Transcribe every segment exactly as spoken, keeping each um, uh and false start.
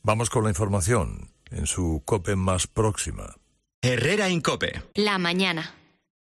Vamos con la información en su COPE más próxima. Herrera Incope. La mañana.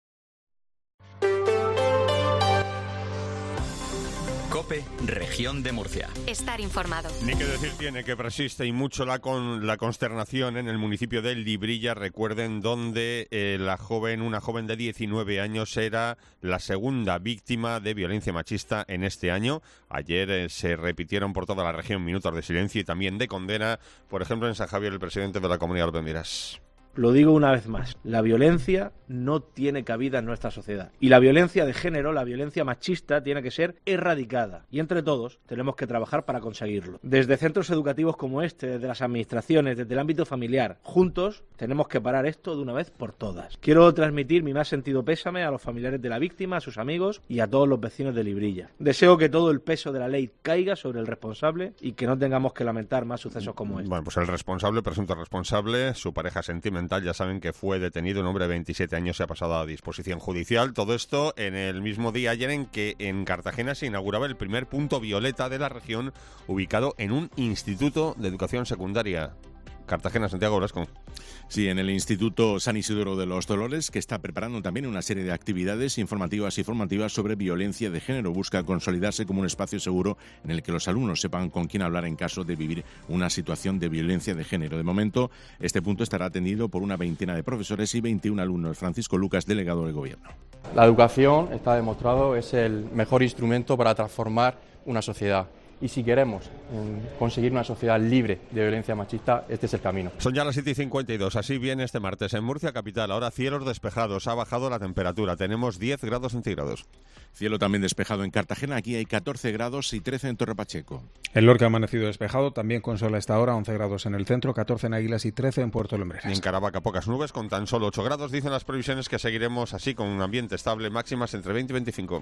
COPE, Región de Murcia. Estar informado. Ni que decir tiene que persiste y mucho la con la consternación en el municipio de Librilla. Recuerden donde eh, la joven, una joven de diecinueve años era la segunda víctima de violencia machista en este año. Ayer eh, se repitieron por toda la región minutos de silencio y también de condena. Por ejemplo, en San Javier, el presidente de la Comunidad López Miras. Lo digo una vez más, la violencia no tiene cabida en nuestra sociedad. Y la violencia de género, la violencia machista, tiene que ser erradicada. Y entre todos tenemos que trabajar para conseguirlo. Desde centros educativos como este, desde las administraciones, desde el ámbito familiar, juntos tenemos que parar esto de una vez por todas. Quiero transmitir mi más sentido pésame a los familiares de la víctima, a sus amigos y a todos los vecinos de Librilla. Deseo que todo el peso de la ley caiga sobre el responsable y que no tengamos que lamentar más sucesos como este. Bueno, pues el responsable, presunto responsable, su pareja sentimental, ya saben que fue detenido, un hombre de veintisiete años, se ha pasado a disposición judicial. Todo esto en el mismo día ayer en que en Cartagena se inauguraba el primer punto violeta de la región, ubicado en un instituto de educación secundaria. Cartagena, Santiago Blasco. Sí, en el Instituto San Isidoro de los Dolores, que está preparando también una serie de actividades informativas y formativas sobre violencia de género. Busca consolidarse como un espacio seguro en el que los alumnos sepan con quién hablar en caso de vivir una situación de violencia de género. De momento, este punto estará atendido por una veintena de profesores y veintiún alumnos. Francisco Lucas, delegado del Gobierno. La educación, está demostrado, es el mejor instrumento para transformar una sociedad. Y si queremos eh, conseguir una sociedad libre de violencia machista, este es el camino. Son ya las siete y cincuenta y dos, así viene este martes en Murcia capital. Ahora cielos despejados, ha bajado la temperatura, tenemos diez grados centígrados. Cielo también despejado en Cartagena, aquí hay catorce grados y trece en Torre Pacheco. El Lorca ha amanecido despejado, también con sol a esta hora, once grados en el centro, catorce en Águilas y trece en Puerto Lumbreras. Y en Caravaca pocas nubes, con tan solo ocho grados. Dicen las previsiones que seguiremos así, con un ambiente estable, máximas entre veinte y veinticinco.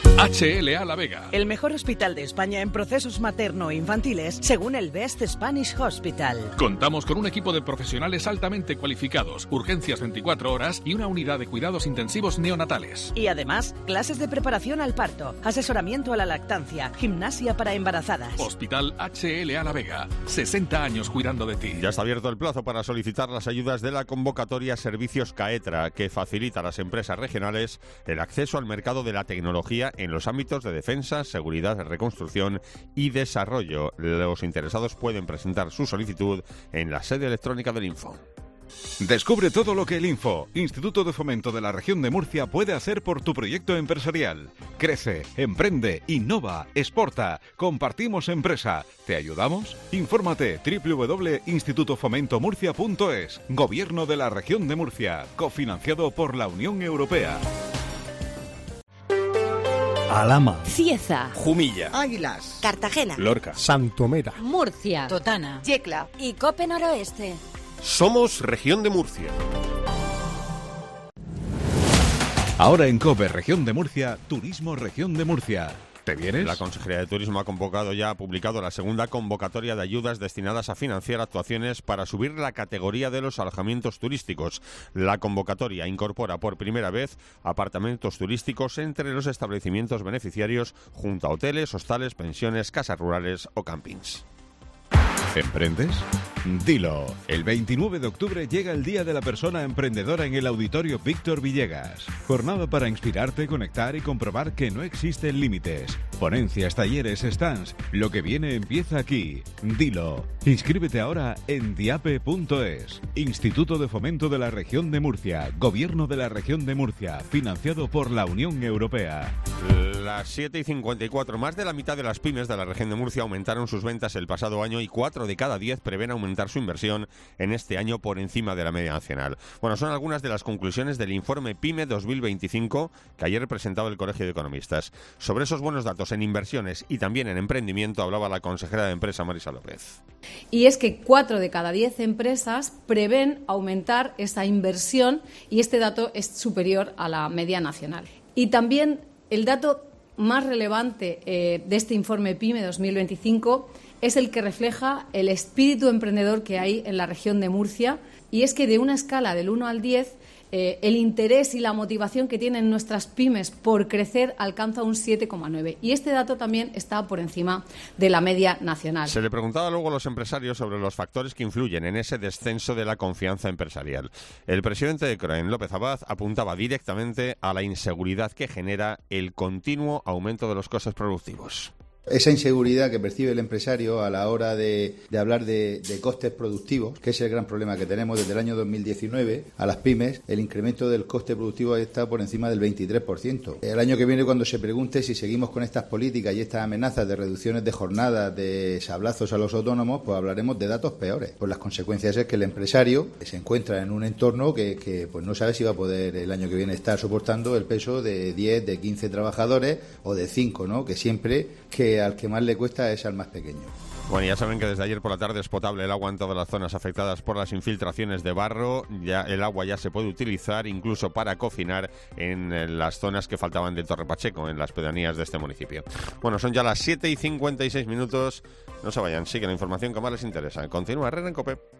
H L A La Vega. El mejor hospital de España en procesos materno-infantiles, según el Best Spanish Hospital. Contamos con un equipo de profesionales altamente cualificados, urgencias veinticuatro horas y una unidad de cuidados intensivos neonatales. Y además, clases de preparación al parto, asesoramiento a la lactancia, gimnasia para embarazadas. Hospital H L A La Vega, sesenta años cuidando de ti. Ya está abierto el plazo para solicitar las ayudas de la convocatoria Servicios CAETRA, que facilita a las empresas regionales el acceso al mercado de la tecnología en los ámbitos de defensa, seguridad, reconstrucción y desarrollo. Los interesados pueden presentar su solicitud en la sede electrónica del Info. Descubre todo lo que el Info, Instituto de Fomento de la Región de Murcia, puede hacer por tu proyecto empresarial. Crece, emprende, innova, exporta. Compartimos empresa. ¿Te ayudamos? Infórmate doble u doble u doble u punto instituto fomento murcia punto es. Gobierno de la Región de Murcia, cofinanciado por la Unión Europea. Alhama, Cieza, Jumilla, Águilas, Cartagena, Lorca, Santomera, Murcia, Totana, Yecla y Cope Noroeste. Somos Región de Murcia. Ahora en COPE, Región de Murcia, Turismo Región de Murcia. ¿Te vienes? La Consejería de Turismo ha convocado ya, ha publicado la segunda convocatoria de ayudas destinadas a financiar actuaciones para subir la categoría de los alojamientos turísticos. La convocatoria incorpora por primera vez apartamentos turísticos entre los establecimientos beneficiarios, junto a hoteles, hostales, pensiones, casas rurales o campings. ¿Emprendes? Dilo. El veintinueve de octubre llega el Día de la Persona Emprendedora en el Auditorio Víctor Villegas. Jornada para inspirarte, conectar y comprobar que no existen límites. Ponencias, talleres, stands. Lo que viene empieza aquí. Dilo. Inscríbete ahora en diape punto es. Instituto de Fomento de la Región de Murcia. Gobierno de la Región de Murcia. Financiado por la Unión Europea. Las siete y cincuenta y cuatro. Más de la mitad de las pymes de la Región de Murcia aumentaron sus ventas el pasado año y cuatro de cada diez prevén aumentar su inversión en este año por encima de la media nacional. Bueno, son algunas de las conclusiones del informe PYME dos mil veinticinco que ayer presentaba el Colegio de Economistas. Sobre esos buenos datos en inversiones y también en emprendimiento hablaba la consejera de Empresa, Marisa López. Y es que cuatro de cada diez empresas prevén aumentar esa inversión y este dato es superior a la media nacional. Y también el dato más relevante eh, de este informe PYME dos mil veinticinco es el que refleja el espíritu emprendedor que hay en la región de Murcia, y es que de una escala del uno al diez, eh, el interés y la motivación que tienen nuestras pymes por crecer alcanza un siete coma nueve. Y este dato también está por encima de la media nacional. Se le preguntaba luego a los empresarios sobre los factores que influyen en ese descenso de la confianza empresarial. El presidente de Croen, López Abad, apuntaba directamente a la inseguridad que genera el continuo aumento de los costes productivos. Esa inseguridad que percibe el empresario a la hora de, de hablar de, de costes productivos, que es el gran problema que tenemos desde el año dos mil diecinueve, a las pymes, el incremento del coste productivo está por encima del veintitrés por ciento. El año que viene, cuando se pregunte si seguimos con estas políticas y estas amenazas de reducciones de jornadas, de sablazos a los autónomos, pues hablaremos de datos peores. Pues las consecuencias es que el empresario se encuentra en un entorno que, que pues no sabe si va a poder el año que viene estar soportando el peso de diez, de quince trabajadores o de cinco, ¿no? Que siempre que al que más le cuesta es al más pequeño. Bueno, ya saben que desde ayer por la tarde es potable el agua en todas las zonas afectadas por las infiltraciones de barro. Ya el agua ya se puede utilizar incluso para cocinar en las zonas que faltaban de Torre Pacheco, en las pedanías de este municipio. Bueno, son ya las siete y cincuenta y seis minutos. No se vayan, sigue la información que más les interesa. Continúa Herrera en COPE.